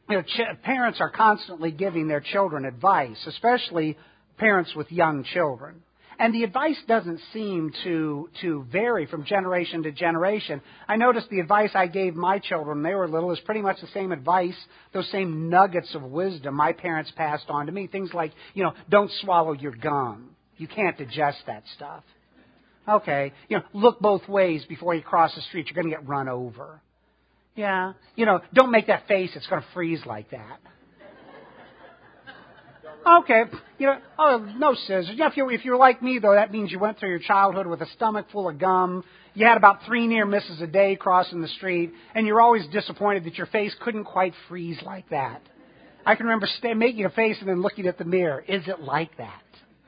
Parents are constantly giving their children advice, especially parents with young children. And the advice doesn't seem to vary from generation to generation. I noticed the advice I gave my children when they were little is pretty much the same advice, those same nuggets of wisdom my parents passed on to me. Things like, don't swallow your gum. You can't digest that stuff. Okay, look both ways before you cross the street. You're going to get run over. Yeah, don't make that face. It's going to freeze like that. Okay, no scissors. If you're like me, though, that means you went through your childhood with a stomach full of gum. You had about 3 near misses a day crossing the street, and you're always disappointed that your face couldn't quite freeze like that. I can remember making a face and then looking at the mirror. Is it like that?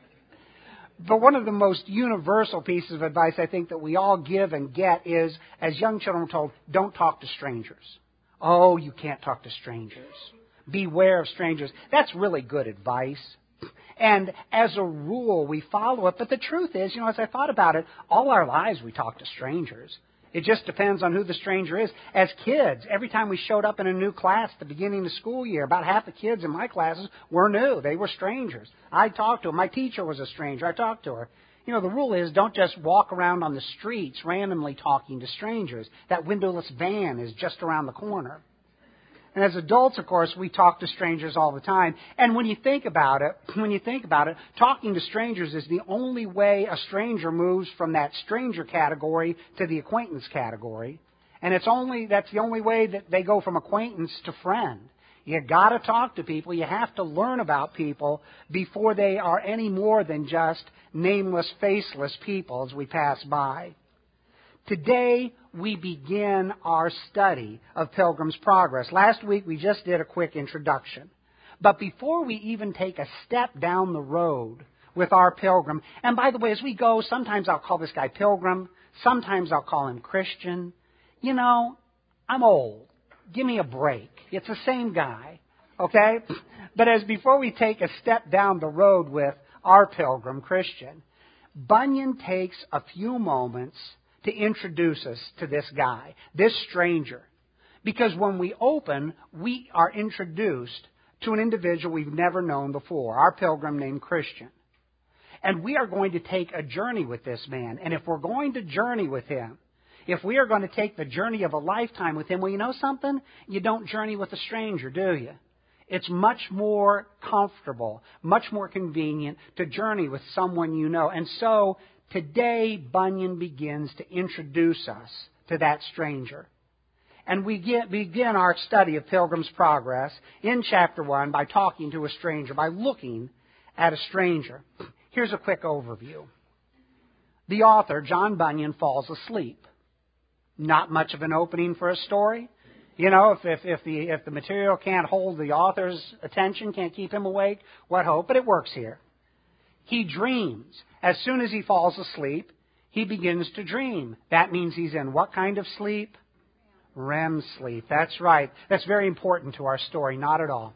But one of the most universal pieces of advice I think that we all give and get is, as young children, we're told, don't talk to strangers. Oh, you can't talk to strangers. Beware of strangers. That's really good advice. And as a rule, we follow it. But the truth is, as I thought about it, all our lives we talk to strangers. It just depends on who the stranger is. As kids, every time we showed up in a new class at the beginning of the school year, about half the kids in my classes were new. They were strangers. I talked to them. My teacher was a stranger. I talked to her. The rule is don't just walk around on the streets randomly talking to strangers. That windowless van is just around the corner. And as adults, of course, we talk to strangers all the time. And when you think about it, talking to strangers is the only way a stranger moves from that stranger category to the acquaintance category. And that's the only way that they go from acquaintance to friend. You got to talk to people. You have to learn about people before they are any more than just nameless, faceless people as we pass by. Today, we begin our study of Pilgrim's Progress. Last week, we just did a quick introduction. But before we even take a step down the road with our pilgrim, and by the way, as we go, sometimes I'll call this guy Pilgrim, sometimes I'll call him Christian. I'm old. Give me a break. It's the same guy, okay? But before we take a step down the road with our pilgrim, Christian, Bunyan takes a few moments to introduce us to this guy, this stranger. Because when we open, we are introduced to an individual we've never known before, our pilgrim named Christian. And we are going to take a journey with this man. And if we're going to journey with him, if we are going to take the journey of a lifetime with him, well, you know something? You don't journey with a stranger, do you? It's much more comfortable, much more convenient to journey with someone you know. And so today, Bunyan begins to introduce us to that stranger. And we begin our study of Pilgrim's Progress in chapter 1 by talking to a stranger, by looking at a stranger. Here's a quick overview. The author, John Bunyan, falls asleep. Not much of an opening for a story. If the material can't hold the author's attention, can't keep him awake, what hope? But it works here. He dreams. As soon as he falls asleep, he begins to dream. That means he's in what kind of sleep? REM sleep. That's right. That's very important to our story. Not at all.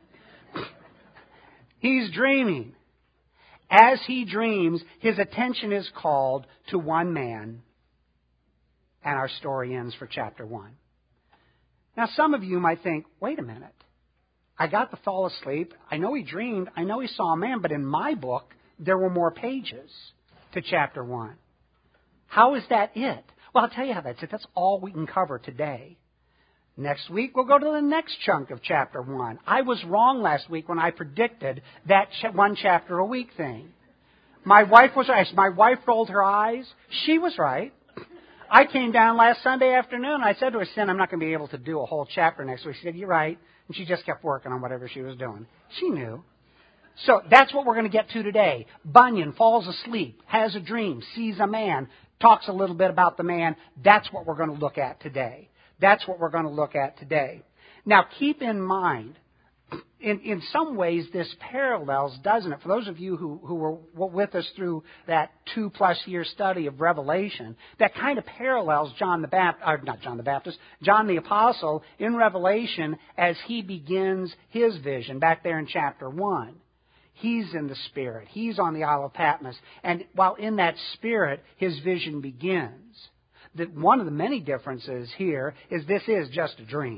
He's dreaming. As he dreams, his attention is called to one man. And our story ends for chapter 1. Now, some of you might think, wait a minute. I got to fall asleep. I know he dreamed. I know he saw a man. But in my book, there were more pages to chapter 1. How is that it? Well, I'll tell you how that's it. That's all we can cover today. Next week, we'll go to the next chunk of chapter 1. I was wrong last week when I predicted that one chapter a week thing. My wife was right. My wife rolled her eyes. She was right. I came down last Sunday afternoon. I said to her, Sin, I'm not going to be able to do a whole chapter next week. She said, you're right. And she just kept working on whatever she was doing. She knew. So that's what we're going to get to today. Bunyan falls asleep, has a dream, sees a man, talks a little bit about the man. That's what we're going to look at today. That's what we're going to look at today. Now, keep in mind, in some ways, this parallels, doesn't it? For those of you who were with us through that 2+ year study of Revelation, that kind of parallels John the Apostle in Revelation as he begins his vision back there in chapter 1. He's in the Spirit. He's on the Isle of Patmos. And while in that Spirit, his vision begins. One of the many differences here is this is just a dream.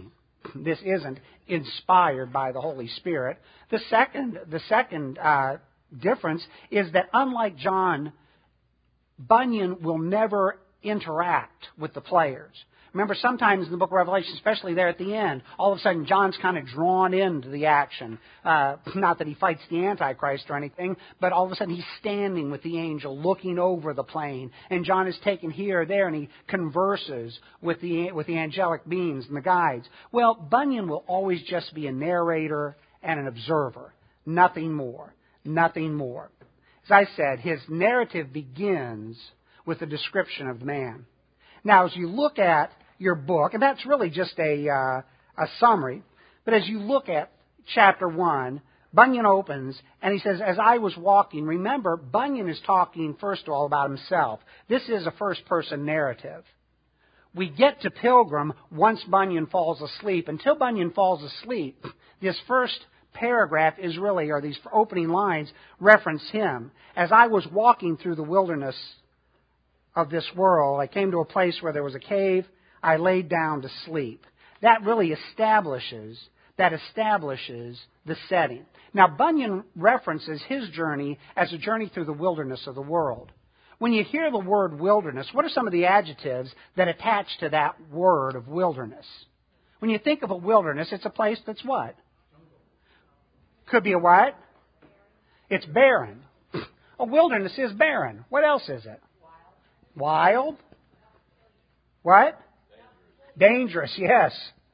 this isn't inspired by the Holy Spirit. The second difference is that unlike John, Bunyan will never interact with the players. Remember, sometimes in the book of Revelation, especially there at the end, all of a sudden John's kind of drawn into the action. Not that he fights the Antichrist or anything, but all of a sudden he's standing with the angel, looking over the plain. And John is taken here or there, and he converses with the angelic beings and the guides. Well, Bunyan will always just be a narrator and an observer. Nothing more. Nothing more. As I said, his narrative begins with a description of the man. Now, as you look at your book, and that's really just a summary, but as you look at chapter 1, Bunyan opens and he says, as I was walking, remember, Bunyan is talking first of all about himself. This is a first-person narrative. We get to Pilgrim once Bunyan falls asleep. Until Bunyan falls asleep, this first paragraph is really, or these opening lines, reference him. As I was walking through the wilderness of this world, I came to a place where there was a cave. I laid down to sleep. That really establishes the setting. Now, Bunyan references his journey as a journey through the wilderness of the world. When you hear the word wilderness, what are some of the adjectives that attach to that word of wilderness? When you think of a wilderness, it's a place that's what? Could be a what? It's barren. A wilderness is barren. What else is it? Wild. What? Dangerous, yes.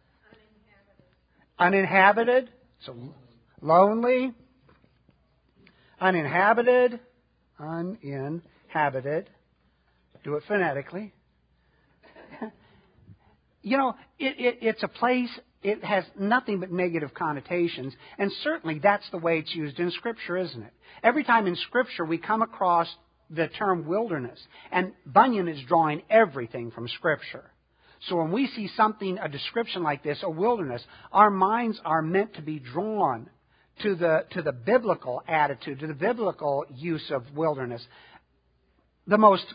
Uninhabited. So lonely. Uninhabited. Uninhabited. Do it phonetically. You know, it's a place, it has nothing but negative connotations, and certainly that's the way it's used in Scripture, isn't it? Every time in Scripture we come across the term wilderness, and Bunyan is drawing everything from Scripture. So when we see something, a description like this, a wilderness, our minds are meant to be drawn to the biblical attitude, to the biblical use of wilderness. The most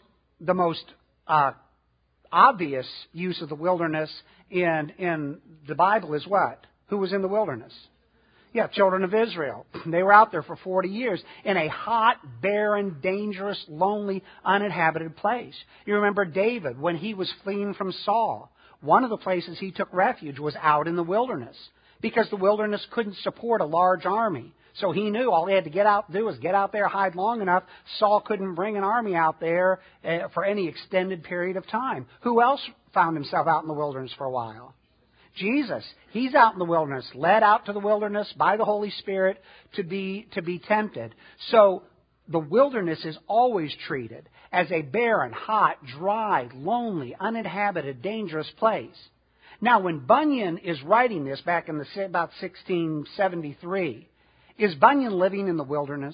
obvious use of the wilderness in the Bible is what? Who was in the wilderness? Yeah, children of Israel. They were out there for 40 years in a hot, barren, dangerous, lonely, uninhabited place. You remember David, when he was fleeing from Saul, one of the places he took refuge was out in the wilderness because the wilderness couldn't support a large army. So he knew all he had to do was get out there, hide long enough. Saul couldn't bring an army out there for any extended period of time. Who else found himself out in the wilderness for a while? Jesus. He's out in the wilderness, led out to the wilderness by the Holy Spirit to be tempted. So the wilderness is always treated as a barren, hot, dry, lonely, uninhabited, dangerous place. Now, when Bunyan is writing this back in about 1673, is Bunyan living in the wilderness?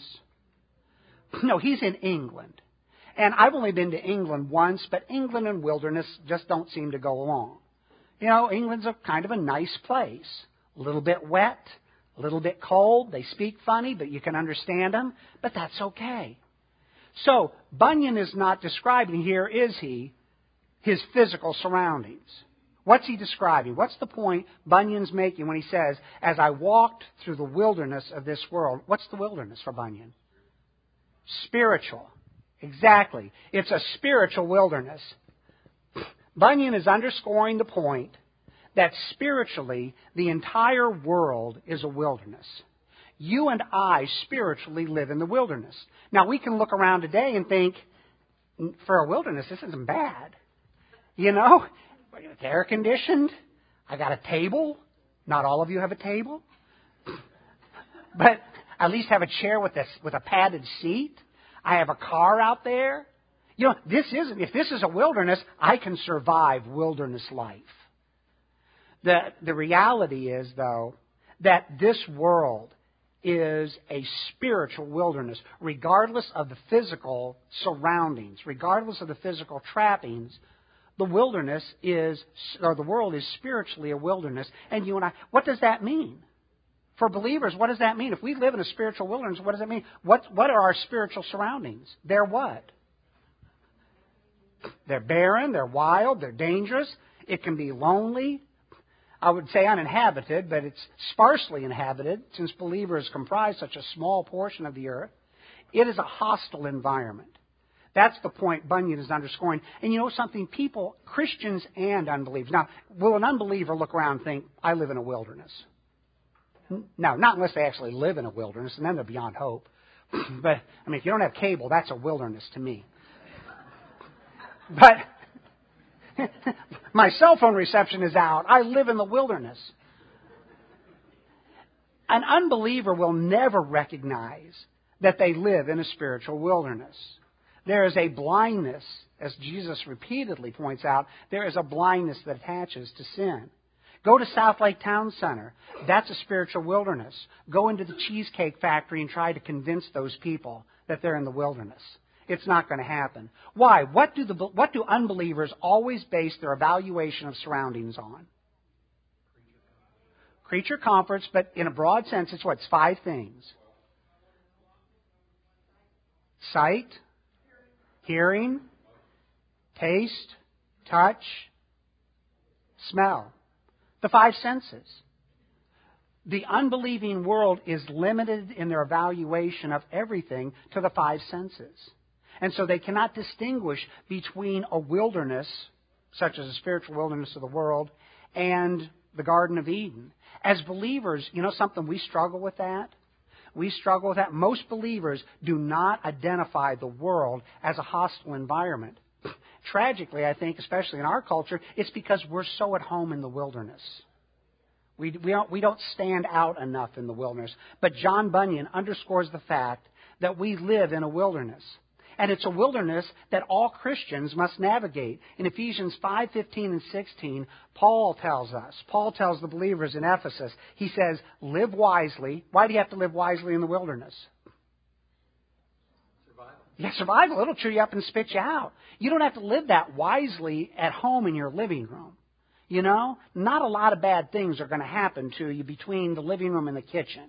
No, he's in England. And I've only been to England once, but England and wilderness just don't seem to go along. You know, England's a kind of a nice place. A little bit wet, a little bit cold. They speak funny, but you can understand them. But that's okay. So, Bunyan is not describing here, is he, his physical surroundings. What's he describing? What's the point Bunyan's making when he says, as I walked through the wilderness of this world? What's the wilderness for Bunyan? Spiritual. Exactly. It's a spiritual wilderness. Bunyan is underscoring the point that spiritually, the entire world is a wilderness. You and I spiritually live in the wilderness. Now, we can look around today and think, for a wilderness, this isn't bad. You know, it's air conditioned. I got a table. Not all of you have a table. But at least have a chair with a padded seat. I have a car out there. You know, if this is a wilderness, I can survive wilderness life. The reality is, though, that this world is a spiritual wilderness, regardless of the physical surroundings, regardless of the physical trappings. The wilderness is, or the world is spiritually a wilderness. And you and I, what does that mean? For believers, what does that mean? If we live in a spiritual wilderness, what does that mean? What are our spiritual surroundings? They're what? They're barren, they're wild, they're dangerous. It can be lonely. I would say uninhabited, but it's sparsely inhabited since believers comprise such a small portion of the earth. It is a hostile environment. That's the point Bunyan is underscoring. And you know something? People, Christians and unbelievers. Now, will an unbeliever look around and think, I live in a wilderness? No, not unless they actually live in a wilderness, and then they're beyond hope. But, I mean, if you don't have cable, that's a wilderness to me. But my cell phone reception is out. I live in the wilderness. An unbeliever will never recognize that they live in a spiritual wilderness. There is a blindness, as Jesus repeatedly points out, there is a blindness that attaches to sin. Go to South Lake Town Center. That's a spiritual wilderness. Go into the Cheesecake Factory and try to convince those people that they're in the wilderness. It's not going to happen. Why? What do unbelievers always base their evaluation of surroundings on? Creature comforts, but in a broad sense, it's what? It's 5 things. Sight, hearing, taste, touch, smell. The 5 senses. The unbelieving world is limited in their evaluation of everything to the 5 senses. And so they cannot distinguish between a wilderness, such as a spiritual wilderness of the world, and the Garden of Eden. As believers, you know something, we struggle with that. We struggle with that. Most believers do not identify the world as a hostile environment. Tragically, I think, especially in our culture, it's because we're so at home in the wilderness. We don't stand out enough in the wilderness. But John Bunyan underscores the fact that we live in a wilderness. And it's a wilderness that all Christians must navigate. In Ephesians 5:15 and 16, Paul tells the believers in Ephesus, he says, live wisely. Why do you have to live wisely in the wilderness? Survival. Yeah, survival. It'll chew you up and spit you out. You don't have to live that wisely at home in your living room. You know, not a lot of bad things are going to happen to you between the living room and the kitchen.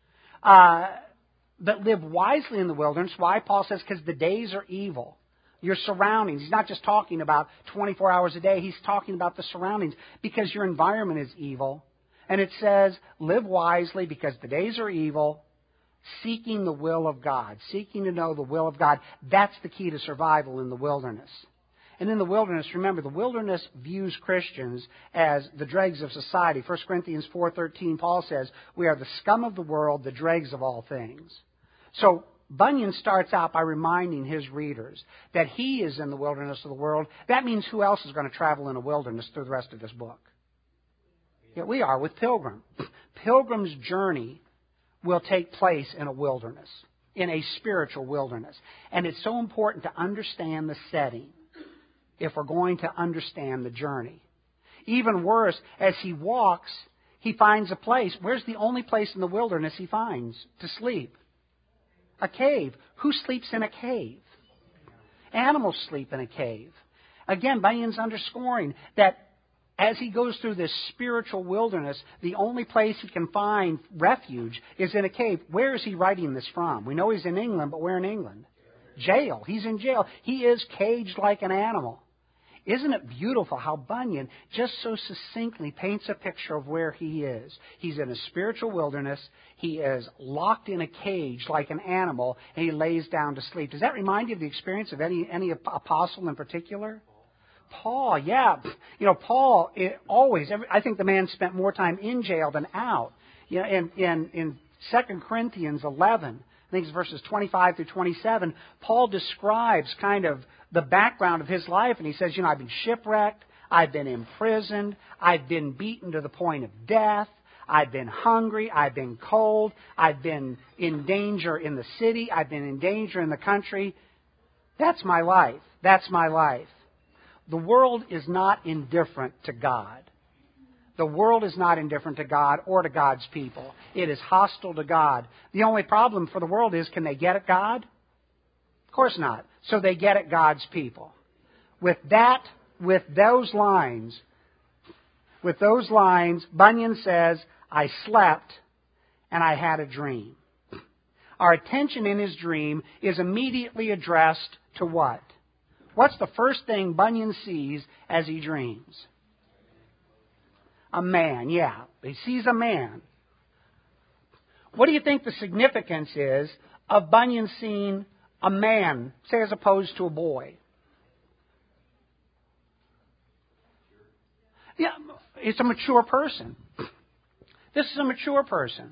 But live wisely in the wilderness. Why? Paul says, because the days are evil. Your surroundings. He's not just talking about 24 hours a day. He's talking about the surroundings because your environment is evil. And it says, live wisely because the days are evil, seeking the will of God, seeking to know the will of God. That's the key to survival in the wilderness. And in the wilderness, remember, the wilderness views Christians as the dregs of society. 1 Corinthians 4:13, Paul says, we are the scum of the world, the dregs of all things. So Bunyan starts out by reminding his readers that he is in the wilderness of the world. That means who else is going to travel in a wilderness through the rest of this book? Yeah, we are with Pilgrim. Pilgrim's journey will take place in a wilderness, in a spiritual wilderness. And it's so important to understand the setting if we're going to understand the journey. Even worse, as he walks, he finds a place. Where's the only place in the wilderness he finds to sleep? A cave. Who sleeps in a cave? Animals sleep in a cave. Again, Bunyan's underscoring that as he goes through this spiritual wilderness, the only place he can find refuge is in a cave. Where is he writing this from? We know he's in England, but where in England? Jail. He's in jail. He is caged like an animal. Isn't it beautiful how Bunyan just so succinctly paints a picture of where he is? He's in a spiritual wilderness. He is locked in a cage like an animal, and he lays down to sleep. Does that remind you of the experience of any apostle in particular? Paul, yeah. You know, Paul, I think the man spent more time in jail than out. You know, in 2 Corinthians 11, I think it's verses 25 through 27, Paul describes kind of the background of his life, and he says, you know, I've been shipwrecked, I've been imprisoned, I've been beaten to the point of death, I've been hungry, I've been cold, I've been in danger in the city, I've been in danger in the country. That's my life. That's my life. The world is not indifferent to God. The world is not indifferent to God or to God's people. It is hostile to God. The only problem for the world is, can they get at God? Of course not. So they get at God's people. With those lines, Bunyan says, I slept and I had a dream. Our attention in his dream is immediately addressed to what? What's the first thing Bunyan sees as he dreams? A man, yeah. He sees a man. What do you think the significance is of Bunyan seeing a man, say as opposed to a boy? Yeah, it's a mature person. This is a mature person.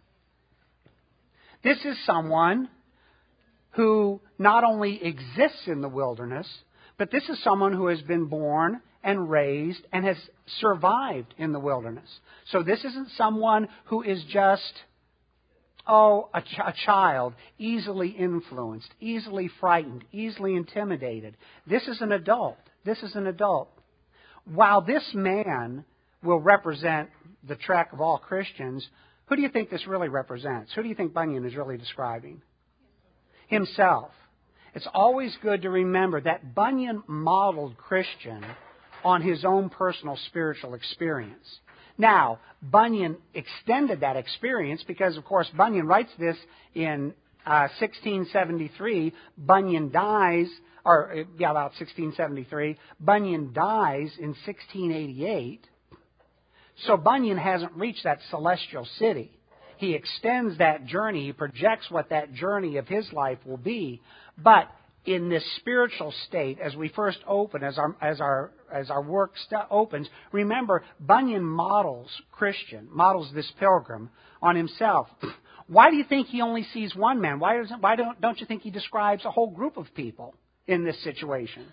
This is someone who not only exists in the wilderness, but this is someone who has been born and raised and has survived in the wilderness. So this isn't someone who is just, a child, easily influenced, easily frightened, easily intimidated. This is an adult. This is an adult. While this man will represent the trek of all Christians, who do you think this really represents? Who do you think Bunyan is really describing? Himself. It's always good to remember that Bunyan modeled Christian on his own personal spiritual experience. Now, Bunyan extended that experience because, of course, Bunyan writes this in 1673. Bunyan dies, about 1673. Bunyan dies in 1688. So Bunyan hasn't reached that celestial city. He extends that journey. He projects what that journey of his life will be. But in this spiritual state, as we first open, as our work opens, remember Bunyan models this pilgrim on himself. Why do you think he only sees one man? Why don't you think he describes a whole group of people in this situation?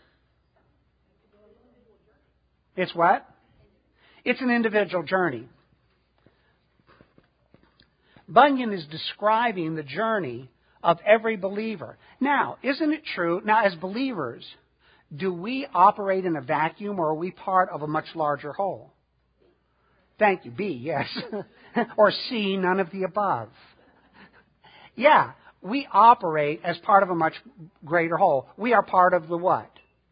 It's what? It's an individual journey. Bunyan is describing the journey of every believer. Now, isn't it true? Now, as believers, do we operate in a vacuum or are we part of a much larger whole? Thank you. B, yes. Or C, none of the above. Yeah, we operate as part of a much greater whole. We are part of the what?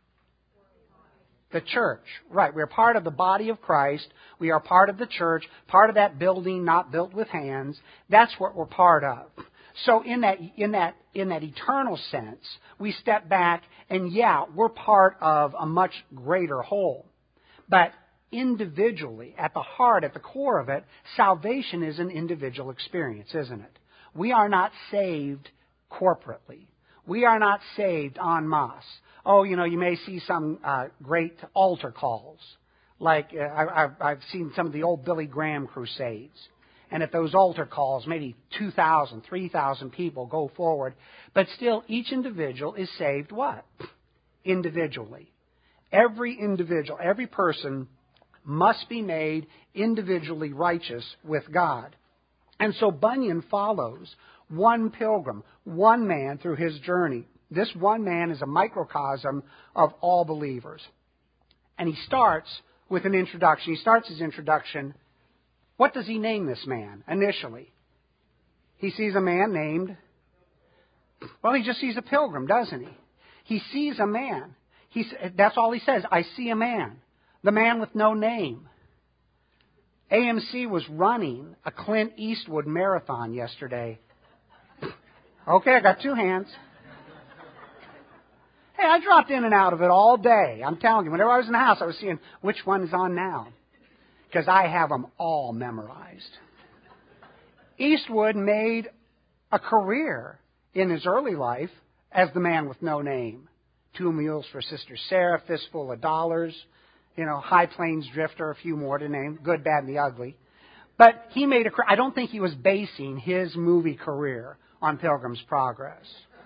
The church. Right. We're part of the body of Christ. We are part of the church, part of that building not built with hands. That's what we're part of. So in that eternal sense, we step back and we're part of a much greater whole. But individually, at the heart, at the core of it, salvation is an individual experience, isn't it? We are not saved corporately. We are not saved en masse. Oh, you may see some great altar calls. Like I've seen some of the old Billy Graham crusades. And at those altar calls, maybe 2,000, 3,000 people go forward. But still, each individual is saved what? Individually. Every individual, every person must be made individually righteous with God. And so Bunyan follows one pilgrim, one man through his journey. This one man is a microcosm of all believers. And he starts with an introduction. He starts his introduction. What does he name this man initially? He sees a man named, he just sees a pilgrim, doesn't he? He sees a man. That's all he says. I see a man. The man with no name. AMC was running a Clint Eastwood marathon yesterday. Okay, I got two hands. Hey, I dropped in and out of it all day. I'm telling you, whenever I was in the house, I was seeing which one is on now. Because I have them all memorized. Eastwood made a career in his early life as the man with no name. 2 Mules for Sister Sarah, Fistful of Dollars, High Plains Drifter, a few more to name, Good, Bad, and the Ugly. But he made a career. I don't think he was basing his movie career on Pilgrim's Progress.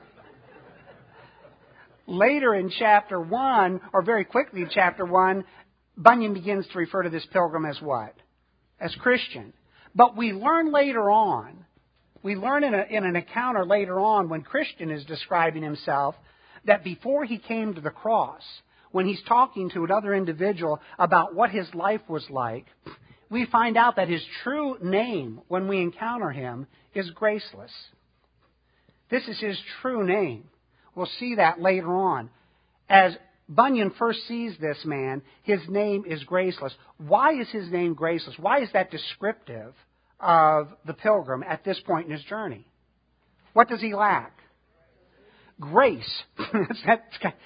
Later in chapter 1, or very quickly in chapter 1, Bunyan begins to refer to this pilgrim as what? As Christian. But we learn later on, in an encounter later on when Christian is describing himself, that before he came to the cross, when he's talking to another individual about what his life was like, we find out that his true name, when we encounter him, is Graceless. This is his true name. We'll see that later on. As Bunyan first sees this man, his name is Graceless. Why is his name Graceless? Why is that descriptive of the pilgrim at this point in his journey? What does he lack? Grace.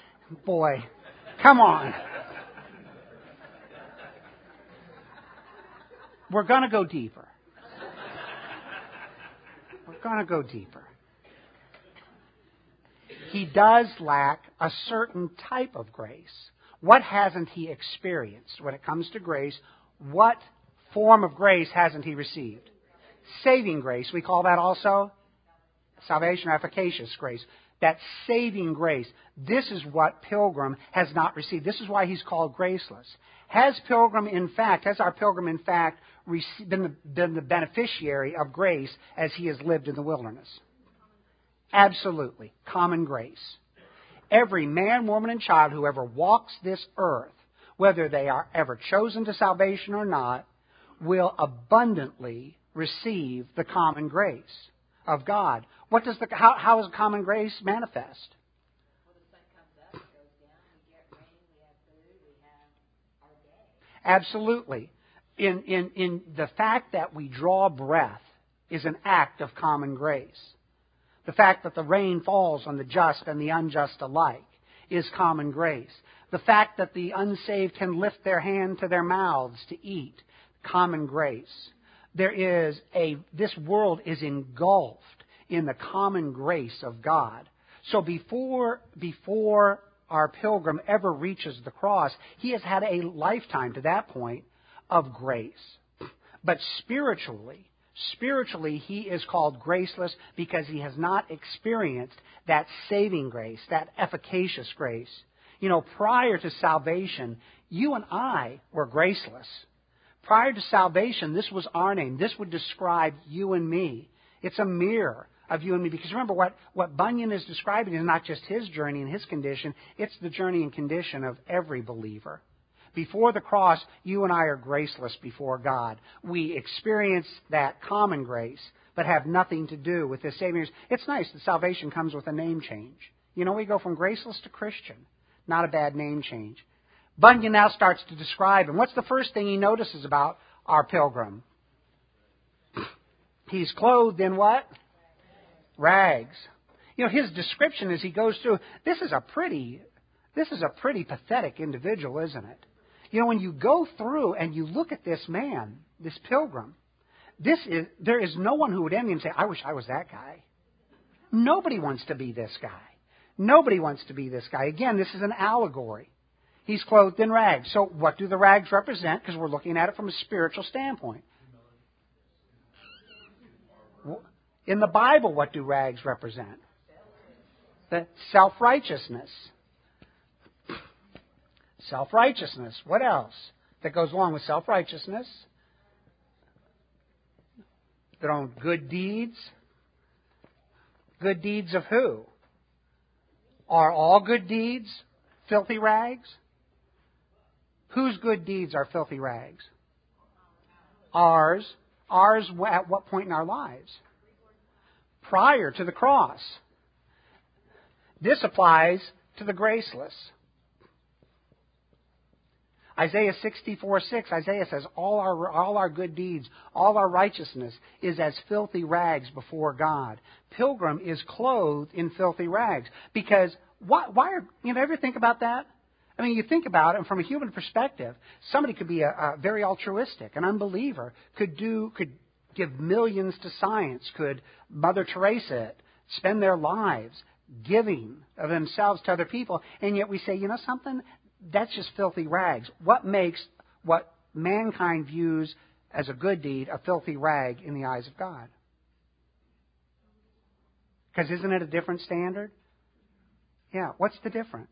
Boy, come on. We're going to go deeper. We're going to go deeper. He does lack a certain type of grace. What hasn't he experienced? When it comes to grace, what form of grace hasn't he received? Saving grace. We call that also salvation or efficacious grace. That saving grace. This is what Pilgrim has not received. This is why he's called graceless. Has our Pilgrim in fact been the beneficiary of grace as he has lived in the wilderness? Absolutely. Common grace. Every man, woman, and child who ever walks this earth, whether they are ever chosen to salvation or not, will abundantly receive the common grace of God. How is common grace manifest? Well, the sun comes up, it goes down, we get rain, we have food, we have our day. Absolutely. In the fact that we draw breath is an act of common grace. The fact that the rain falls on the just and the unjust alike is common grace. The fact that the unsaved can lift their hand to their mouths to eat, common grace. This world is engulfed in the common grace of God. So before our Pilgrim ever reaches the cross, he has had a lifetime to that point of grace. But spiritually, he is called graceless because he has not experienced that saving grace, that efficacious grace. Prior to salvation, you and I were graceless. Prior to salvation, this was our name. This would describe you and me. It's a mirror of you and me. Because remember, what Bunyan is describing is not just his journey and his condition. It's the journey and condition of every believer. Before the cross, you and I are graceless before God. We experience that common grace, but have nothing to do with this saving grace. It's nice that salvation comes with a name change. We go from graceless to Christian. Not a bad name change. Bunyan now starts to describe him. What's the first thing he notices about our Pilgrim? He's clothed in what? Rags. His description as he goes through, this is a pretty pathetic individual, isn't it? When you go through and you look at this man, this Pilgrim, there is no one who would envy him and say, I wish I was that guy. Nobody wants to be this guy. Nobody wants to be this guy. Again, this is an allegory. He's clothed in rags. So what do the rags represent? Because we're looking at it from a spiritual standpoint. In the Bible, what do rags represent? The self-righteousness. Self-righteousness. What else that goes along with self-righteousness? Their own good deeds. Good deeds of who? Are all good deeds filthy rags? Whose good deeds are filthy rags? Ours. Ours at what point in our lives? Prior to the cross. This applies to the graceless. Isaiah 64:6, Isaiah says, all our good deeds, all our righteousness is as filthy rags before God. Pilgrim is clothed in filthy rags. Because, why ever think about that? I mean, you think about it, and from a human perspective, somebody could be a very altruistic, an unbeliever, could give millions to science, could Mother Teresa it, spend their lives giving of themselves to other people, and yet we say, something? That's just filthy rags. What makes what mankind views as a good deed a filthy rag in the eyes of God? Because isn't it a different standard? Yeah, what's the difference?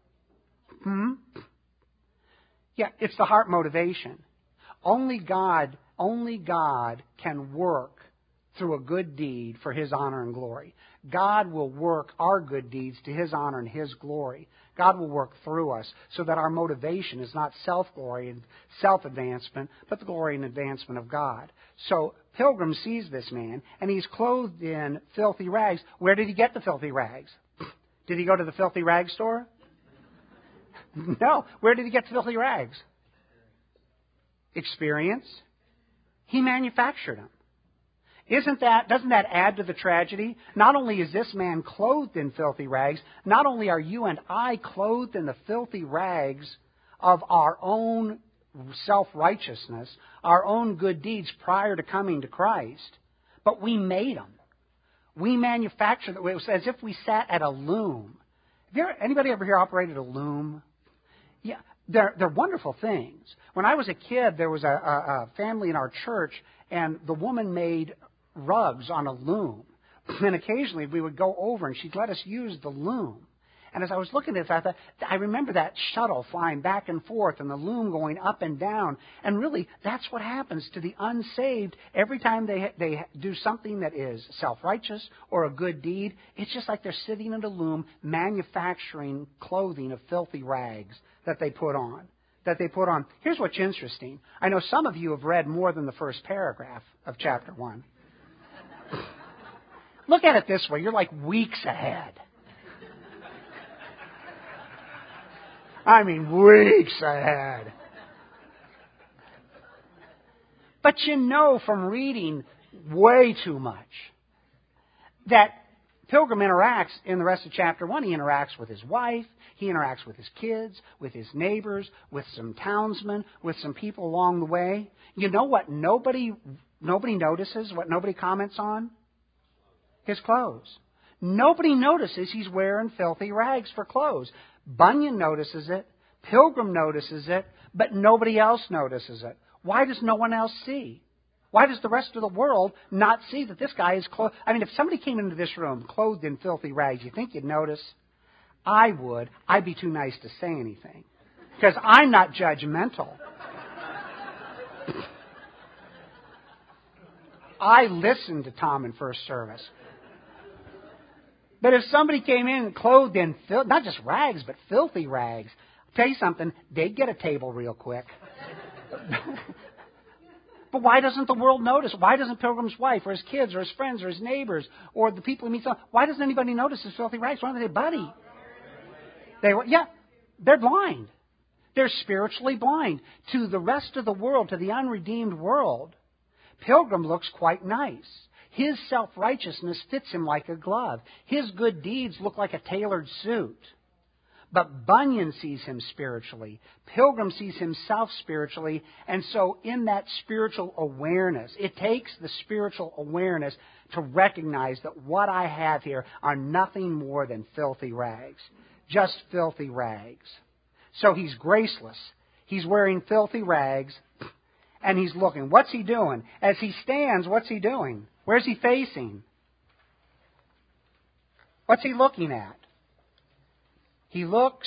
Yeah, it's the heart motivation. Only God can work through a good deed for His honor and glory. God will work our good deeds to His honor and His glory. God will work through us so that our motivation is not self-glory and self-advancement, but the glory and advancement of God. So Pilgrim sees this man, and he's clothed in filthy rags. Where did he get the filthy rags? Did he go to the filthy rag store? No. Where did he get the filthy rags? Experience. He manufactured them. Doesn't that add to the tragedy? Not only is this man clothed in filthy rags, not only are you and I clothed in the filthy rags of our own self-righteousness, our own good deeds prior to coming to Christ, but we made them. We manufactured them. It was as if we sat at a loom. Anybody ever here operated a loom? Yeah, they're wonderful things. When I was a kid, there was a family in our church, and the woman made rugs on a loom. And occasionally we would go over, and she'd let us use the loom. And as I was looking at that, I remember that shuttle flying back and forth and the loom going up and down. And really, that's what happens to the unsaved every time they do something that is self-righteous or a good deed. It's just like they're sitting in a loom manufacturing clothing of filthy rags that they put on. Here's what's interesting. I know some of you have read more than the first paragraph of chapter 1. Look at it this way. You're like weeks ahead. I mean, weeks ahead. But you know from reading way too much that Pilgrim interacts in the rest of chapter 1. He interacts with his wife. He interacts with his kids, with his neighbors, with some townsmen, with some people along the way. You know what nobody notices, what nobody comments on? His clothes. Nobody notices he's wearing filthy rags for clothes. Bunyan notices it. Pilgrim notices it. But nobody else notices it. Why does no one else see? Why does the rest of the world not see that this guy is clothed? I mean, if somebody came into this room clothed in filthy rags, you think you'd notice? I would. I'd be too nice to say anything. Because I'm not judgmental. I listened to Tom in first service. But if somebody came in clothed in, not just rags, but filthy rags, I'll tell you something, they'd get a table real quick. But why doesn't the world notice? Why doesn't Pilgrim's wife or his kids or his friends or his neighbors or the people he meets? Why doesn't anybody notice his filthy rags? Why don't they say, buddy? They're blind. They're spiritually blind. To the rest of the world, to the unredeemed world, Pilgrim looks quite nice. His self-righteousness fits him like a glove. His good deeds look like a tailored suit. But Bunyan sees him spiritually. Pilgrim sees himself spiritually. And so in that spiritual awareness, it takes the spiritual awareness to recognize that what I have here are nothing more than filthy rags. Just filthy rags. So he's graceless. He's wearing filthy rags. And he's looking. What's he doing? As he stands, what's he doing? Where's he facing? What's he looking at? He looks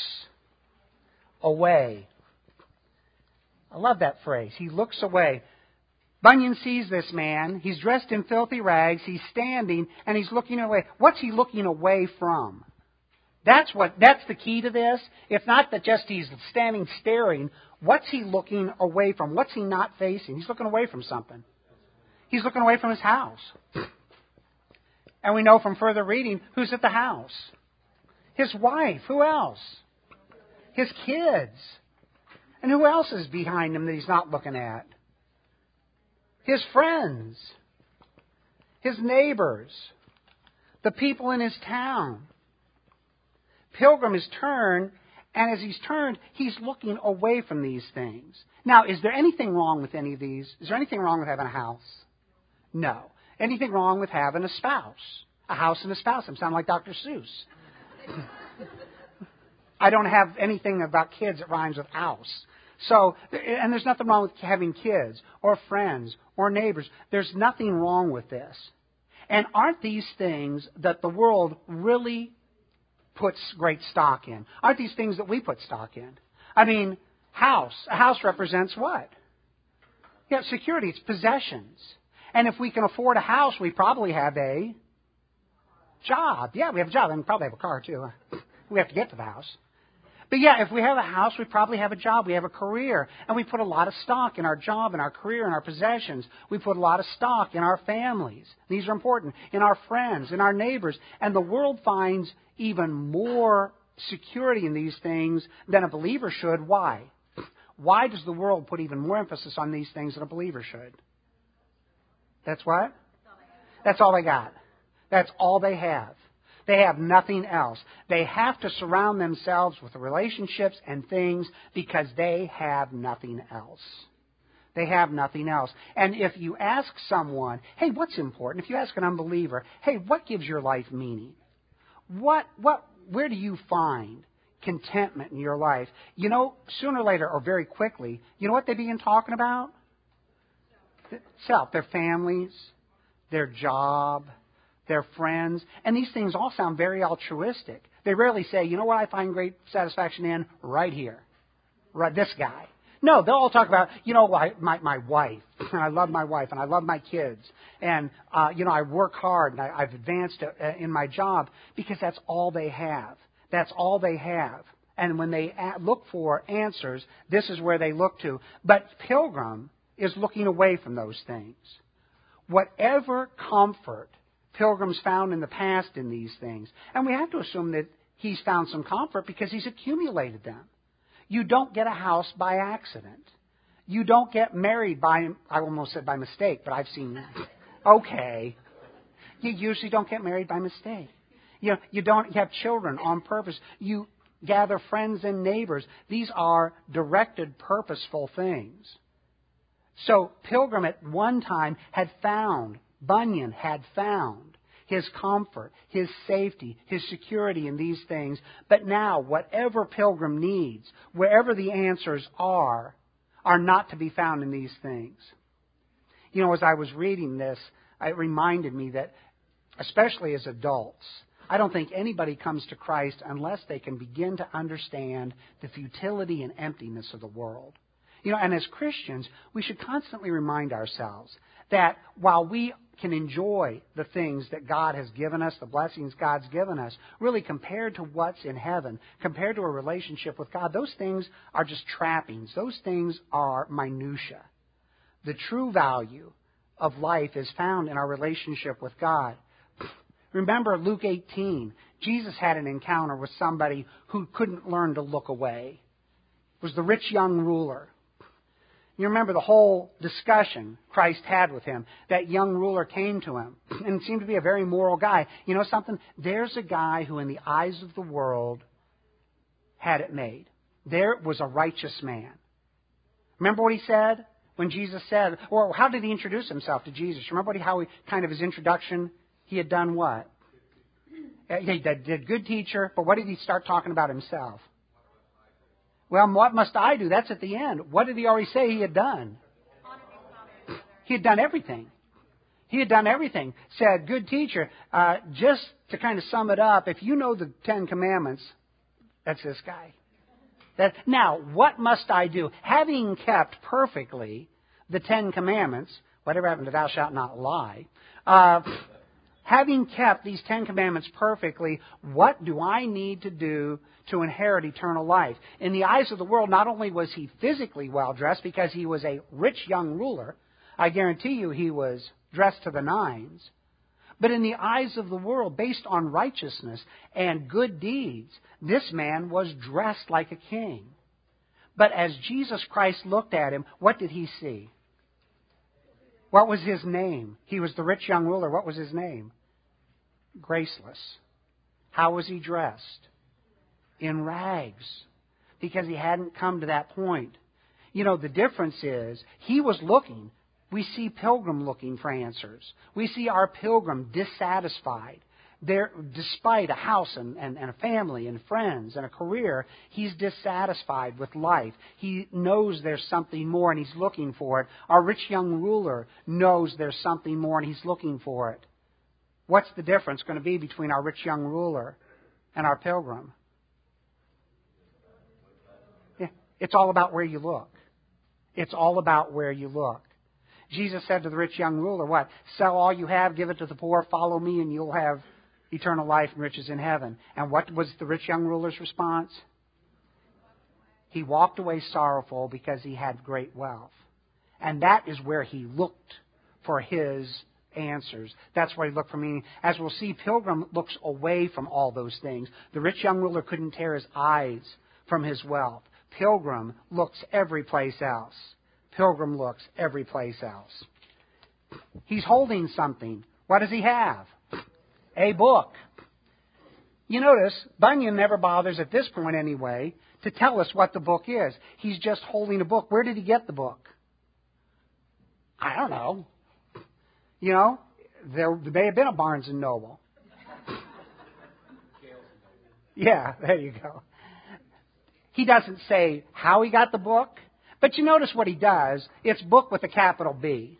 away. I love that phrase. He looks away. Bunyan sees this man. He's dressed in filthy rags. He's standing and he's looking away. What's he looking away from? That's the key to this. It's not that just he's standing staring. What's he looking away from? What's he not facing? He's looking away from something. He's looking away from his house. And we know from further reading who's at the house. His wife. Who else? His kids. And who else is behind him that he's not looking at? His friends. His neighbors. The people in his town. Pilgrim is turned, and as he's turned, he's looking away from these things. Now, is there anything wrong with any of these? Is there anything wrong with having a house? No. Anything wrong with having a spouse? A house and a spouse. I'm sounding like Dr. Seuss. I don't have anything about kids that rhymes with house. So, and there's nothing wrong with having kids or friends or neighbors. There's nothing wrong with this. And aren't these things that the world really puts great stock in? Aren't these things that we put stock in? I mean, house. A house represents what? Yeah, security. It's possessions. And if we can afford a house, we probably have a job. Yeah, we have a job. And we probably have a car, too. We have to get to the house. But yeah, if we have a house, we probably have a job. We have a career. And we put a lot of stock in our job, in our career, in our possessions. We put a lot of stock in our families. These are important. In our friends, in our neighbors. And the world finds even more security in these things than a believer should. Why? Why does the world put even more emphasis on these things than a believer should? That's what? That's all they got. That's all they have. They have nothing else. They have to surround themselves with relationships and things because they have nothing else. They have nothing else. And if you ask someone, hey, what's important? If you ask an unbeliever, hey, what gives your life meaning? Where do you find contentment in your life? You know, sooner or later, or very quickly, you know what they begin talking about? Self. Their families, their job, their friends. And these things all sound very altruistic. They rarely say, you know what I find great satisfaction in? Right here. Right, this guy. No, they'll all talk about, you know, my wife, and I love my wife, and I love my kids, and, you know, I work hard, and I've advanced in my job, because that's all they have. That's all they have. And when they look for answers, this is where they look to. But Pilgrim is looking away from those things. Whatever comfort Pilgrim's found in the past in these things, and we have to assume that he's found some comfort because he's accumulated them. You don't get a house by accident. You don't get married by, I almost said by mistake, but I've seen, okay. You usually don't get married by mistake. You don't have children on purpose. You gather friends and neighbors. These are directed, purposeful things. So Pilgrim at one time Bunyan had found his comfort, his safety, his security in these things. But now, whatever Pilgrim needs, wherever the answers are not to be found in these things. You know, as I was reading this, it reminded me that, especially as adults, I don't think anybody comes to Christ unless they can begin to understand the futility and emptiness of the world. You know, and as Christians, we should constantly remind ourselves that while we can enjoy the things that God has given us, the blessings God's given us, really compared to what's in heaven, compared to a relationship with God, those things are just trappings. Those things are minutia. The true value of life is found in our relationship with God. Remember Luke 18. Jesus had an encounter with somebody who couldn't learn to look away. It was the rich young ruler. You remember the whole discussion Christ had with him. That young ruler came to him and seemed to be a very moral guy. You know something? There's a guy who in the eyes of the world had it made. There was a righteous man. Remember what he said when Jesus said, or how did he introduce himself to Jesus? Remember his introduction, he had done what? He did good teacher, but what did he start talking about himself? Well, what must I do? That's at the end. What did he already say he had done? He had done everything. He had done everything. Said, good teacher, just to kind of sum it up, if you know the Ten Commandments, that's this guy. Now, what must I do? Having kept perfectly the Ten Commandments, whatever happened to thou shalt not lie, having kept these Ten Commandments perfectly, what do I need to do to inherit eternal life? In the eyes of the world, not only was he physically well-dressed because he was a rich young ruler, I guarantee you he was dressed to the nines, but in the eyes of the world, based on righteousness and good deeds, this man was dressed like a king. But as Jesus Christ looked at him, what did he see? What was his name? He was the rich young ruler. What was his name? Graceless. How was he dressed? In rags. Because he hadn't come to that point. You know, the difference is, he was looking. We see Pilgrim looking for answers. We see our Pilgrim dissatisfied. Despite a house and a family and friends and a career, he's dissatisfied with life. He knows there's something more and he's looking for it. Our rich young ruler knows there's something more and he's looking for it. What's the difference going to be between our rich young ruler and our Pilgrim? Yeah, it's all about where you look. It's all about where you look. Jesus said to the rich young ruler, what? Sell all you have, give it to the poor, follow me, and you'll have eternal life and riches in heaven. And what was the rich young ruler's response? He walked away sorrowful because he had great wealth. And that is where he looked for his answers. That's where he looked for meaning. As we'll see, Pilgrim looks away from all those things. The rich young ruler couldn't tear his eyes from his wealth. Pilgrim looks every place else. Pilgrim looks every place else. He's holding something. What does he have? A book. You notice Bunyan never bothers at this point anyway to tell us what the book is. He's just holding a book. Where did he get the book? I don't know. You know, there may have been a Barnes and Noble. Yeah, there you go. He doesn't say how he got the book, but you notice what he does. It's book with a capital B.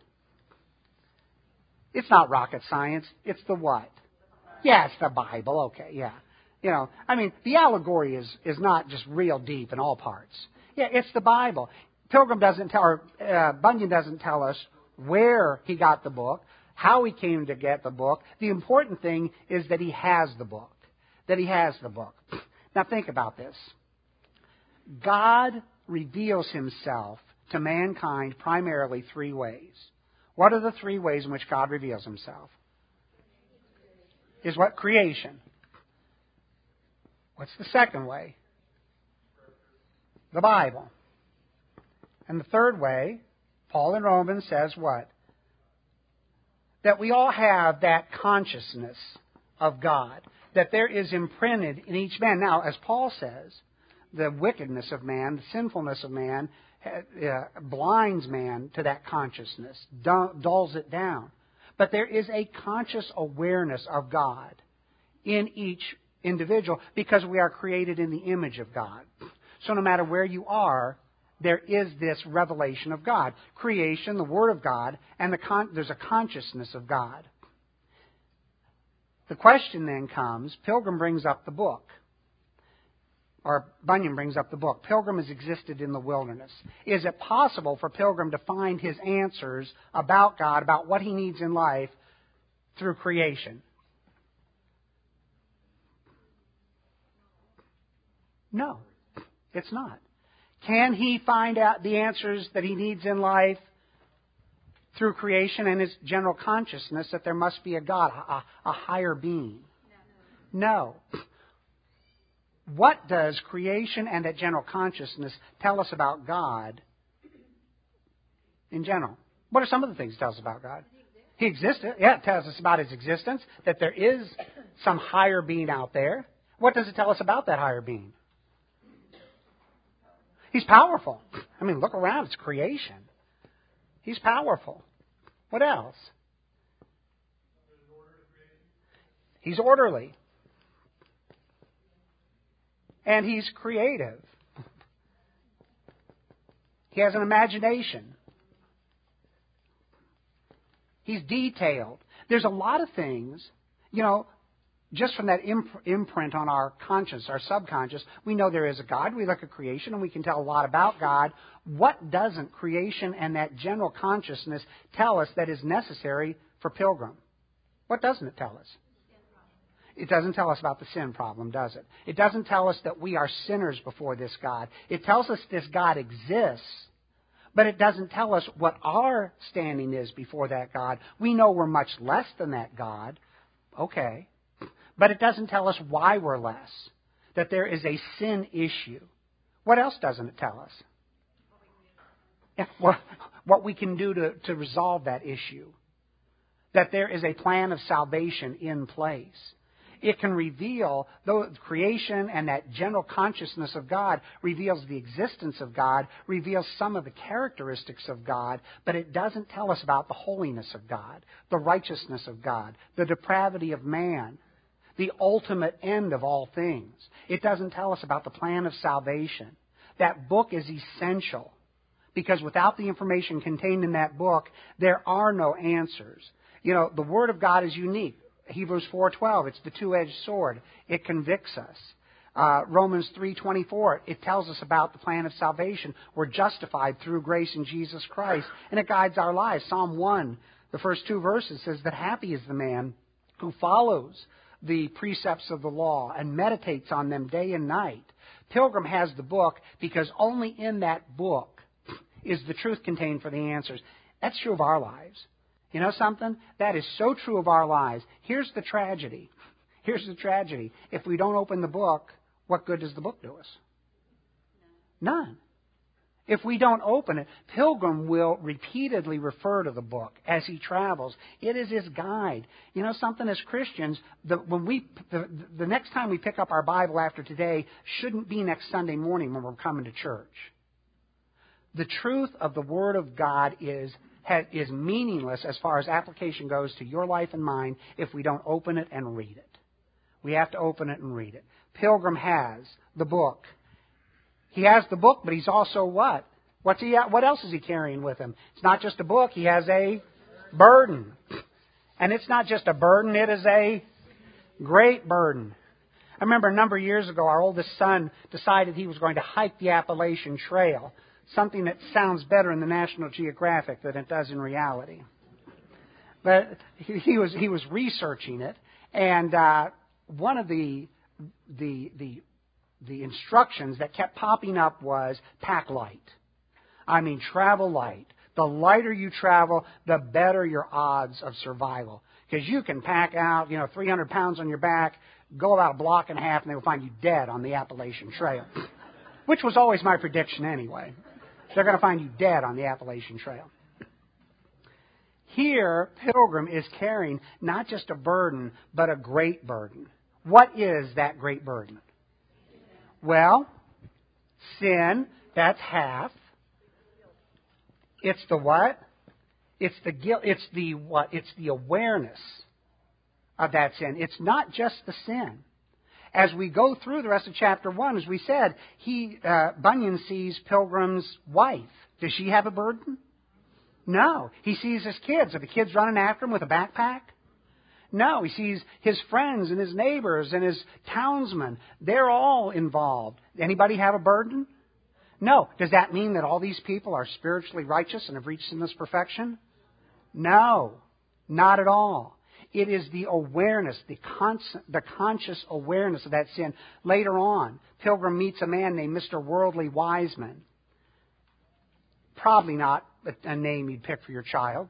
It's not rocket science. It's the what? Yeah, it's the Bible. Okay, yeah. You know, I mean, the allegory is not just real deep in all parts. Yeah, it's the Bible. Pilgrim doesn't tell, or Bunyan doesn't tell us where he got the book, how he came to get the book. The important thing is that he has the book. That he has the book. Now think about this. God reveals himself to mankind primarily three ways. What are the three ways in which God reveals himself? Is what? Creation. What's the second way? The Bible. And the third way, Paul in Romans says what? That we all have that consciousness of God. That there is imprinted in each man. Now, as Paul says, the wickedness of man, the sinfulness of man, blinds man to that consciousness, dulls it down. But there is a conscious awareness of God in each individual because we are created in the image of God. So no matter where you are, there is this revelation of God. Creation, the Word of God, and there's a consciousness of God. The question then comes, Pilgrim brings up the book. Or Bunyan brings up the book. Pilgrim has existed in the wilderness. Is it possible for Pilgrim to find his answers about God, about what he needs in life, through creation? No, it's not. Can he find out the answers that he needs in life through creation and his general consciousness that there must be a God, a higher being? No. What does creation and that general consciousness tell us about God in general? What are some of the things it tells us about God? He existed. Yeah, it tells us about his existence, that there is some higher being out there. What does it tell us about that higher being? He's powerful. I mean, look around. It's creation. He's powerful. What else? He's orderly. And he's creative. He has an imagination. He's detailed. There's a lot of things, just from that imprint on our conscience, our subconscious, we know there is a God. We look at creation and we can tell a lot about God. What doesn't creation and that general consciousness tell us that is necessary for Pilgrim? What doesn't it tell us? It doesn't tell us about the sin problem, does it? It doesn't tell us that we are sinners before this God. It tells us this God exists, but it doesn't tell us what our standing is before that God. We know we're much less than that God. Okay. But it doesn't tell us why we're less, that there is a sin issue. What else doesn't it tell us? What we can do to resolve that issue. That there is a plan of salvation in place. It can reveal, though creation and that general consciousness of God reveals the existence of God, reveals some of the characteristics of God, but it doesn't tell us about the holiness of God, the righteousness of God, the depravity of man, the ultimate end of all things. It doesn't tell us about the plan of salvation. That book is essential because without the information contained in that book, there are no answers. The Word of God is unique. Hebrews 4:12, it's the two-edged sword. It convicts us. Romans 3:24, it tells us about the plan of salvation. We're justified through grace in Jesus Christ, and it guides our lives. Psalm 1, the first two verses, says that happy is the man who follows the precepts of the law and meditates on them day and night. Pilgrim has the book because only in that book is the truth contained for the answers. That's true of our lives. You know something? That is so true of our lives. Here's the tragedy. If we don't open the book, what good does the book do us? None. If we don't open it, Pilgrim will repeatedly refer to the book as he travels. It is his guide. You know something, as Christians, the next time we pick up our Bible after today shouldn't be next Sunday morning when we're coming to church. The truth of the Word of God is meaningless as far as application goes to your life and mine if we don't open it and read it. We have to open it and read it. Pilgrim has the book. He has the book, but he's also what? What else is he carrying with him? It's not just a book. He has a burden. And it's not just a burden. It is a great burden. I remember a number of years ago, our oldest son decided he was going to hike the Appalachian Trail, something that sounds better in the National Geographic than it does in reality. But he was researching it, and one of the instructions that kept popping up was pack light. I mean, travel light. The lighter you travel, the better your odds of survival. Because you can pack out, 300 pounds on your back, go about a block and a half, and they will find you dead on the Appalachian Trail. Which was always my prediction anyway. They're going to find you dead on the Appalachian Trail. Here, Pilgrim is carrying not just a burden, but a great burden. What is that great burden? Well, sin, that's half. It's the what? It's the guilt. It's the what? It's the awareness of that sin. It's not just the sin. As we go through the rest of chapter 1, as we said, Bunyan sees Pilgrim's wife. Does she have a burden? No. He sees his kids. Are the kids running after him with a backpack? No, he sees his friends and his neighbors and his townsmen. They're all involved. Anybody have a burden? No. Does that mean that all these people are spiritually righteous and have reached sinless perfection? No, not at all. It is the awareness, the conscious awareness of that sin. Later on, Pilgrim meets a man named Mr. Worldly Wiseman. Probably not a name you'd pick for your child.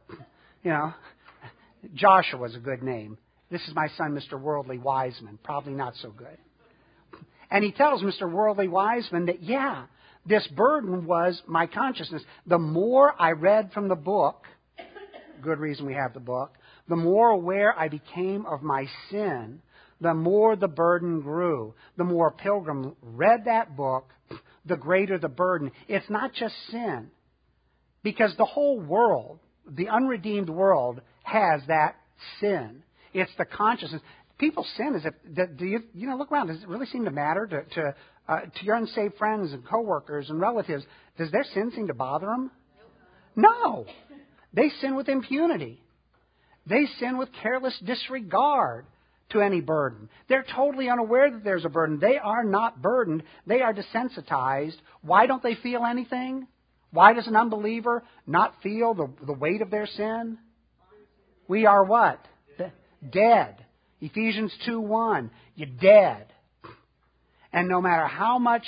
Joshua's a good name. This is my son, Mr. Worldly Wiseman. Probably not so good. And he tells Mr. Worldly Wiseman that, this burden was my consciousness. The more I read from the book, good reason we have the book, the more aware I became of my sin, the more the burden grew. The more Pilgrim read that book, the greater the burden. It's not just sin. Because the whole world, the unredeemed world, has that sin. It's the consciousness. People sin as if, look around. Does it really seem to matter to your unsaved friends and coworkers and relatives? Does their sin seem to bother them? No. They sin with impunity. They sin with careless disregard to any burden. They're totally unaware that there's a burden. They are not burdened. They are desensitized. Why don't they feel anything? Why does an unbeliever not feel the weight of their sin? We are what? Dead. Ephesians 2:1. You're dead. And no matter how much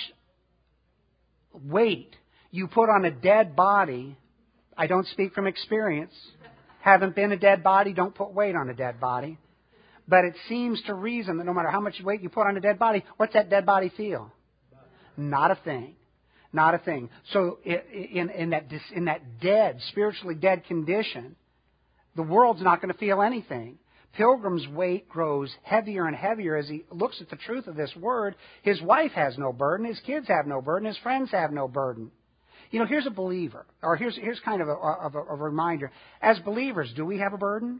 weight you put on a dead body, I don't speak from experience. Haven't been a dead body, don't put weight on a dead body. But it seems to reason that no matter how much weight you put on a dead body, what's that dead body feel? Not a thing. Not a thing. So in that dead, spiritually dead condition, the world's not going to feel anything. Pilgrim's weight grows heavier and heavier as he looks at the truth of this word. His wife has no burden. His kids have no burden. His friends have no burden. Here's a believer, or here's kind of a reminder. As believers, do we have a burden?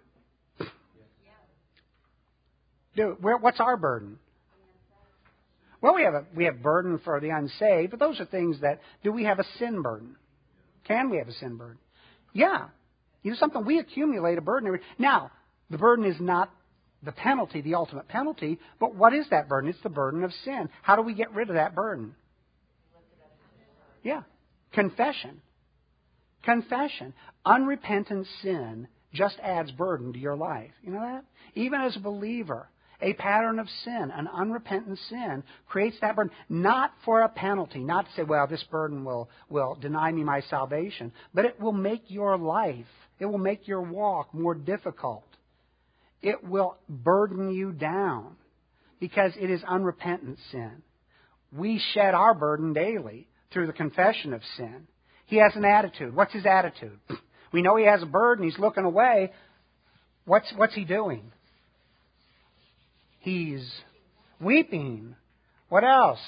What's our burden? Well, we have burden for the unsaved, but those are things that, do we have a sin burden? Can we have a sin burden? Yeah. Something, we accumulate a burden. Now, the burden is not the penalty, the ultimate penalty, but what is that burden? It's the burden of sin. How do we get rid of that burden? Yeah. Confession. Confession. Unrepentant sin just adds burden to your life. You know that? Even as a believer, a pattern of sin, an unrepentant sin, creates that burden, not for a penalty, not to say, well, this burden will deny me my salvation, but it will make your life, it will make your walk more difficult. It will burden you down because it is unrepentant sin. We shed our burden daily through the confession of sin. He has an attitude. What's his attitude? We know he has a burden. He's looking away. What's he doing? He's weeping. What else?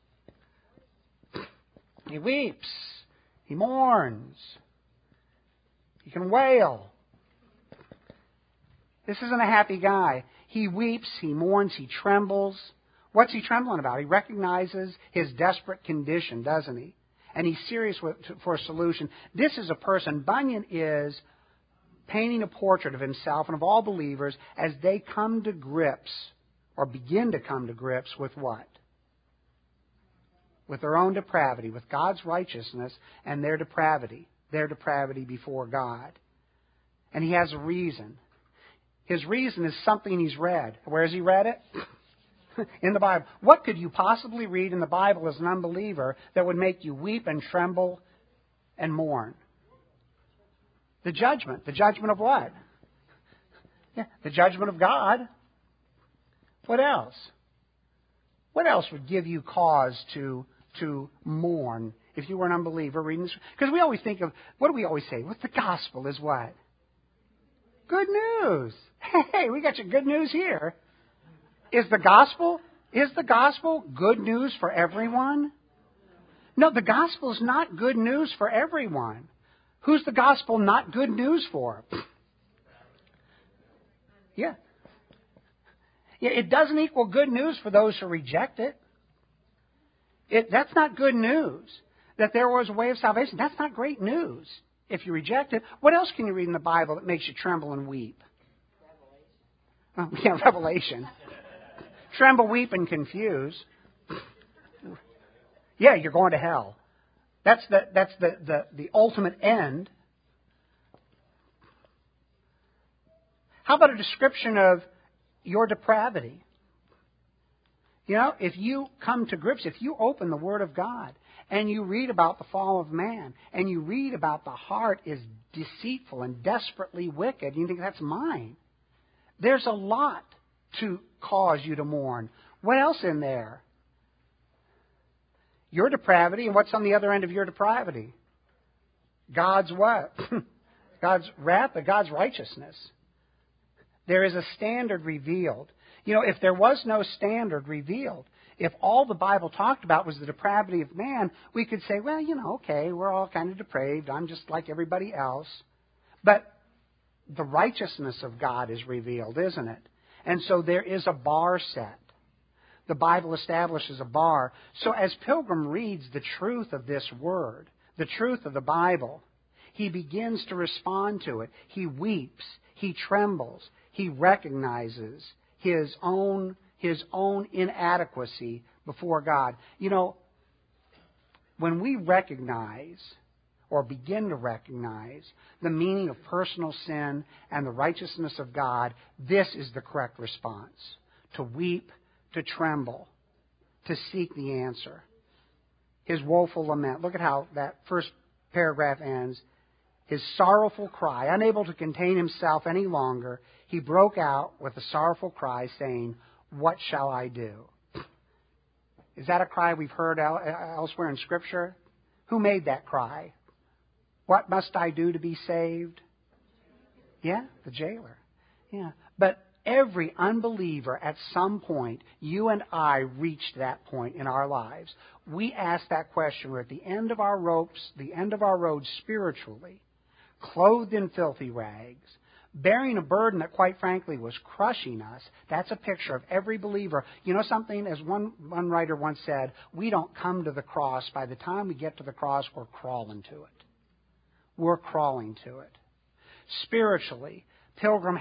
He weeps. He mourns. He can wail. This isn't a happy guy. He weeps, he mourns, he trembles. What's he trembling about? He recognizes his desperate condition, doesn't he? And he's serious for a solution. This is a person, Bunyan is painting a portrait of himself and of all believers as they come to grips, or begin to come to grips with what? With their own depravity, with God's righteousness and their depravity before God. And he has a reason. His reason is something he's read. Where has he read it? In the Bible. What could you possibly read in the Bible as an unbeliever that would make you weep and tremble and mourn? The judgment. The judgment of what? Yeah, the judgment of God. What else? What else would give you cause to mourn if you were an unbeliever reading this? Because we always think of, what do we always say? Well, the gospel is what? Good news. Hey, we got your good news here. Is the gospel good news for everyone? No, the gospel is not good news for everyone. Who's the gospel not good news for? Yeah. It doesn't equal good news for those who reject it. That's not good news. That there was a way of salvation. That's not great news if you reject it. What else can you read in the Bible that makes you tremble and weep? Revelation. Tremble, weep, and confuse. Yeah, you're going to hell. That's the ultimate end. How about a description of your depravity? You know, if you come to grips, if you open the Word of God and you read about the fall of man and you read about the heart is deceitful and desperately wicked, and you think that's mine. There's a lot to cause you to mourn. What else in there? Your depravity, and what's on the other end of your depravity? God's what? God's wrath, but God's righteousness. There is a standard revealed. You know, if there was no standard revealed, if all the Bible talked about was the depravity of man, we could say, well, you know, okay, we're all kind of depraved. I'm just like everybody else. But the righteousness of God is revealed, isn't it? And so there is a bar set. The Bible establishes a bar. So as Pilgrim reads the truth of this word, the truth of the Bible, he begins to respond to it. He weeps. He trembles. He recognizes his own inadequacy before God. You know, when we recognize or begin to recognize the meaning of personal sin and the righteousness of God, this is the correct response. To weep, to tremble, to seek the answer. His woeful lament. Look at how that first paragraph ends. His sorrowful cry, unable to contain himself any longer, he broke out with a sorrowful cry saying, "What shall I do?" Is that a cry we've heard elsewhere in Scripture? Who made that cry? What must I do to be saved? Yeah, the jailer. Yeah. But every unbeliever at some point, you and I reached that point in our lives. We asked that question. We're at the end of our ropes, the end of our road spiritually, clothed in filthy rags, bearing a burden that quite frankly was crushing us. That's a picture of every believer. You know something? As one writer once said, we don't come to the cross. By the time we get to the cross, we're crawling to it. We're crawling to it. Spiritually, Pilgrim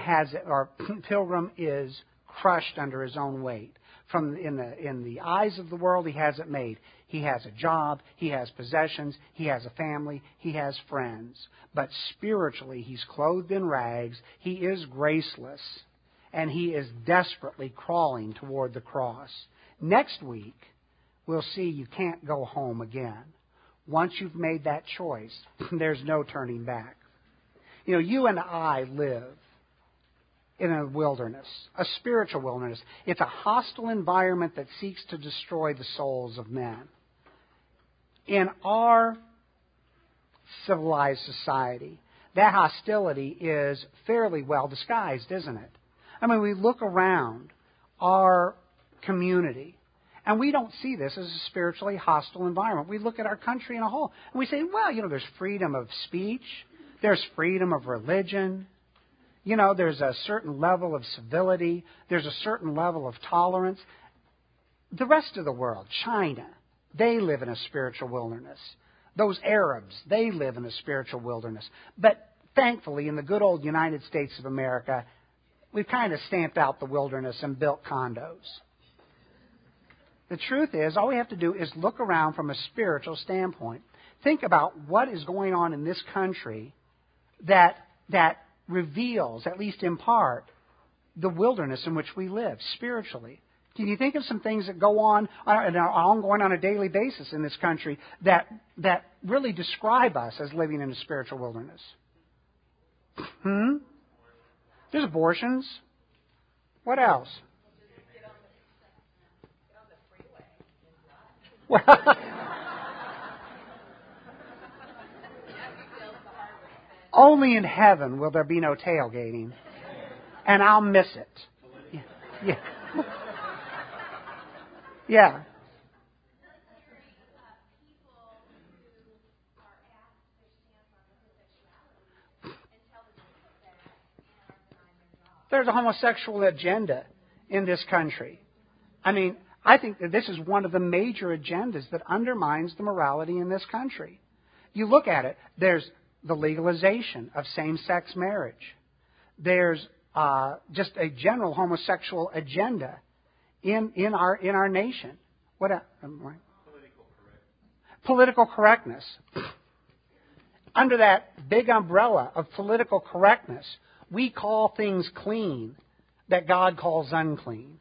is crushed under his own weight. In the eyes of the world, he has it made. He has a job, he has possessions, he has a family, he has friends. But spiritually, he's clothed in rags, he is graceless, and he is desperately crawling toward the cross. Next week, we'll see you can't go home again. Once you've made that choice, there's no turning back. You know, you and I live in a wilderness, a spiritual wilderness. It's a hostile environment that seeks to destroy the souls of men. In our civilized society. That hostility is fairly well disguised, isn't it? I mean, we look around our community, and we don't see this as a spiritually hostile environment. We look at our country in a whole, and we say, well, there's freedom of speech, there's freedom of religion, there's a certain level of civility, there's a certain level of tolerance. The rest of the world, China, they live in a spiritual wilderness. Those Arabs, they live in a spiritual wilderness. But thankfully, in the good old United States of America, we've kind of stamped out the wilderness and built condos. The truth is, all we have to do is look around from a spiritual standpoint. Think about what is going on in this country that reveals, at least in part, the wilderness in which we live spiritually. Can you think of some things that go on and are ongoing on a daily basis in this country that really describe us as living in a spiritual wilderness? There's abortions. What else? Well, only in heaven will there be no tailgating, and I'll miss it. Yeah. Yeah. There's a homosexual agenda in this country. I mean, I think that this is one of the major agendas that undermines the morality in this country. You look at it, there's the legalization of same-sex marriage. There's just a general homosexual agenda in our nation. What else? Political correctness. Under that big umbrella of political correctness, we call things clean that God calls unclean.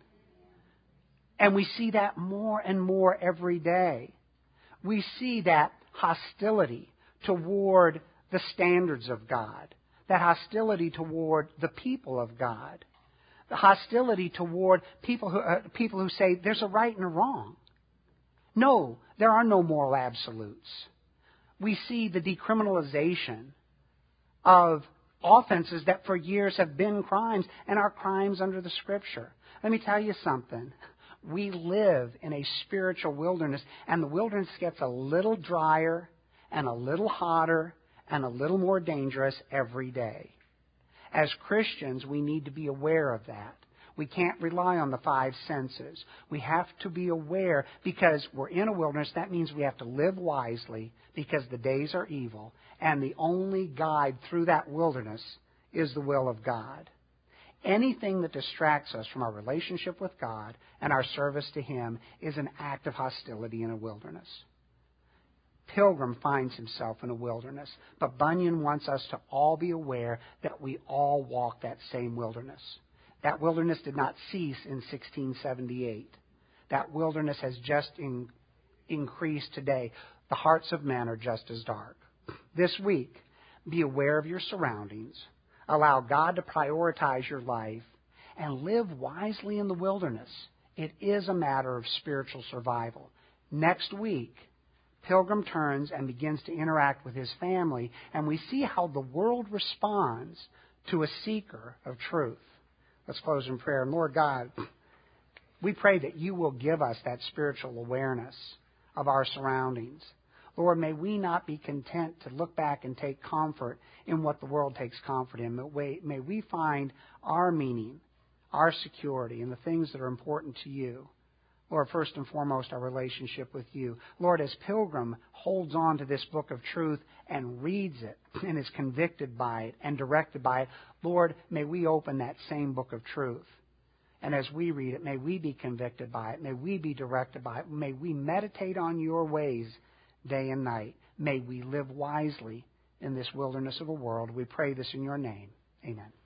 And we see that more and more every day. We see that hostility toward the standards of God, that hostility toward the people of God, the hostility toward people who say there's a right and a wrong. No, there are no moral absolutes. We see the decriminalization of offenses that for years have been crimes and are crimes under the Scripture. Let me tell you something. We live in a spiritual wilderness, and the wilderness gets a little drier and a little hotter and a little more dangerous every day. As Christians, we need to be aware of that. We can't rely on the five senses. We have to be aware because we're in a wilderness. That means we have to live wisely because the days are evil. And the only guide through that wilderness is the will of God. Anything that distracts us from our relationship with God and our service to Him is an act of hostility in a wilderness. Pilgrim finds himself in a wilderness, but Bunyan wants us to all be aware that we all walk that same wilderness. That wilderness did not cease in 1678. That wilderness has just increased today. The hearts of men are just as dark. This week, be aware of your surroundings. Allow God to prioritize your life and live wisely in the wilderness. It is a matter of spiritual survival. Next week, Pilgrim turns and begins to interact with his family, and we see how the world responds to a seeker of truth. Let's close in prayer. Lord God, we pray that you will give us that spiritual awareness of our surroundings. Lord, may we not be content to look back and take comfort in what the world takes comfort in. May we find our meaning, our security in the things that are important to you. Lord, first and foremost, our relationship with you. Lord, as Pilgrim holds on to this book of truth and reads it and is convicted by it and directed by it, Lord, may we open that same book of truth. And as we read it, may we be convicted by it. May we be directed by it. May we meditate on your ways day and night. May we live wisely in this wilderness of a world. We pray this in your name. Amen.